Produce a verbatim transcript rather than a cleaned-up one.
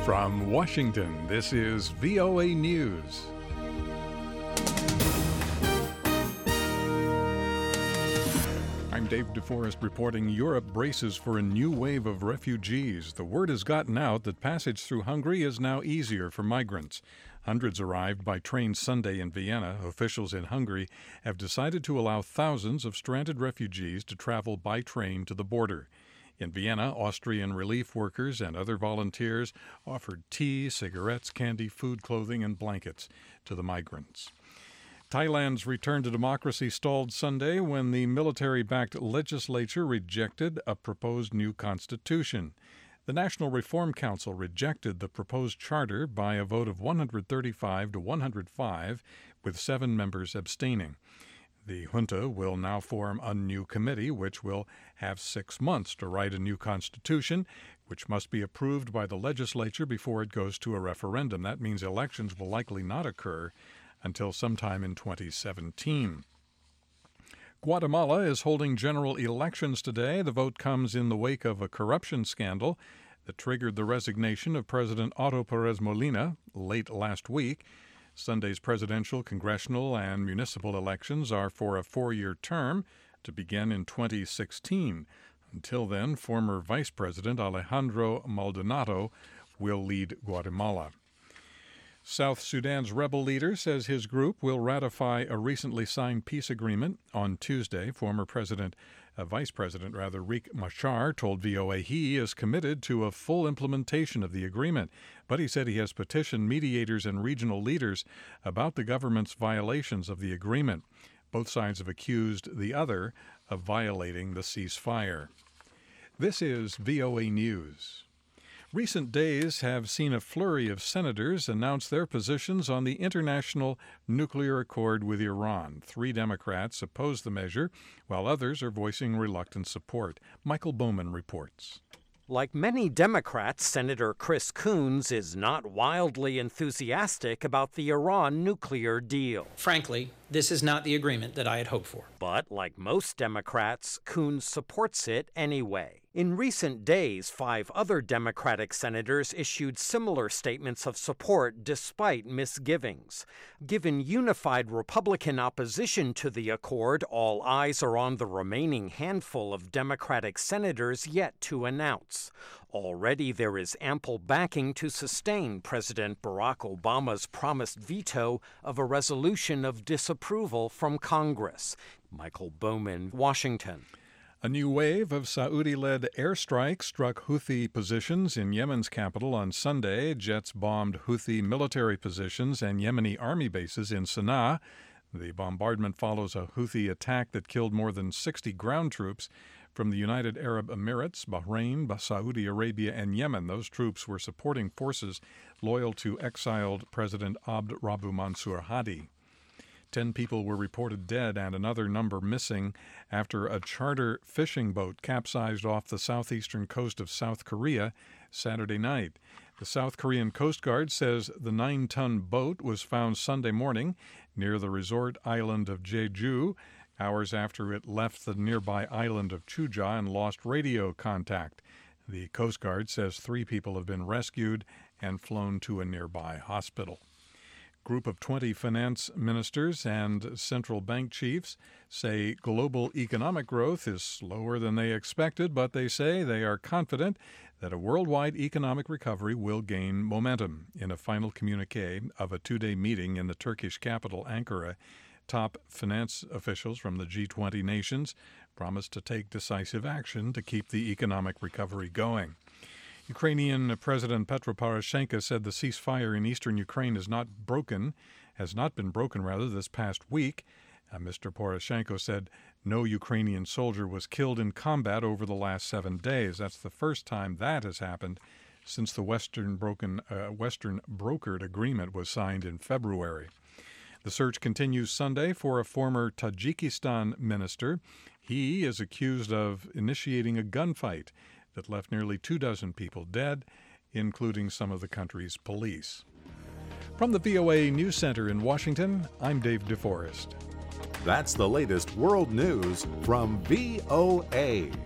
From Washington, this is V O A News. I'm Dave DeForest reporting Europe braces for a new wave of refugees. The word has gotten out that passage through Hungary is now easier for migrants. Hundreds arrived by train Sunday in Vienna. Officials in Hungary have decided to allow thousands of stranded refugees to travel by train to the border. In Vienna, Austrian relief workers and other volunteers offered tea, cigarettes, candy, food, clothing, and blankets to the migrants. Thailand's return to democracy stalled Sunday when the military-backed legislature rejected a proposed new constitution. The National Reform Council rejected the proposed charter by a vote of one hundred thirty-five to one hundred five, with seven members abstaining. The junta will now form a new committee, which will have six months to write a new constitution, which must be approved by the legislature before it goes to a referendum. That means elections will likely not occur until sometime in twenty seventeen. Guatemala is holding general elections today. The vote comes in the wake of a corruption scandal that triggered the resignation of President Otto Perez Molina late last week. Sunday's presidential, congressional, and municipal elections are for a four-year term to begin in twenty sixteen. Until then, former Vice President Alejandro Maldonado will lead Guatemala. South Sudan's rebel leader says his group will ratify a recently signed peace agreement on Tuesday. Former President, uh, Vice President rather, Riek Machar told V O A he is committed to a full implementation of the agreement, but he said he has petitioned mediators and regional leaders about the government's violations of the agreement. Both sides have accused the other of violating the ceasefire. This is V O A News. Recent days have seen a flurry of senators announce their positions on the international nuclear accord with Iran. Three Democrats oppose the measure, while others are voicing reluctant support. Michael Bowman reports. Like many Democrats, Senator Chris Coons is not wildly enthusiastic about the Iran nuclear deal. Frankly, this is not the agreement that I had hoped for. But like most Democrats, Coons supports it anyway. In recent days, five other Democratic senators issued similar statements of support despite misgivings. Given unified Republican opposition to the accord, all eyes are on the remaining handful of Democratic senators yet to announce. Already there is ample backing to sustain President Barack Obama's promised veto of a resolution of disapproval from Congress. Michael Bowman, Washington. A new wave of Saudi-led airstrikes struck Houthi positions in Yemen's capital on Sunday. Jets bombed Houthi military positions and Yemeni army bases in Sana'a. The bombardment follows a Houthi attack that killed more than sixty ground troops from the United Arab Emirates, Bahrain, Saudi Arabia, and Yemen. Those troops were supporting forces loyal to exiled President Abd Rabbu Mansur Hadi. Ten people were reported dead and another number missing after a charter fishing boat capsized off the southeastern coast of South Korea Saturday night. The South Korean Coast Guard says the nine-ton boat was found Sunday morning near the resort island of Jeju, hours after it left the nearby island of Chuja and lost radio contact. The Coast Guard says three people have been rescued and flown to a nearby hospital. Group of twenty finance ministers and central bank chiefs say global economic growth is slower than they expected, but they say they are confident that a worldwide economic recovery will gain momentum. In a final communique of a two-day meeting in the Turkish capital, Ankara, top finance officials from the G twenty nations promised to take decisive action to keep the economic recovery going. Ukrainian President Petro Poroshenko said the ceasefire in eastern Ukraine is not broken, has not been broken, rather, this past week. Uh, Mister Poroshenko said no Ukrainian soldier was killed in combat over the last seven days. That's the first time that has happened since the Western, broken, uh, Western brokered agreement was signed in February. The search continues Sunday for a former Tajikistan minister. He is accused of initiating a gunfight that left nearly two dozen people dead, including some of the country's police. From the V O A News Center in Washington, I'm Dave DeForest. That's the latest world news from V O A.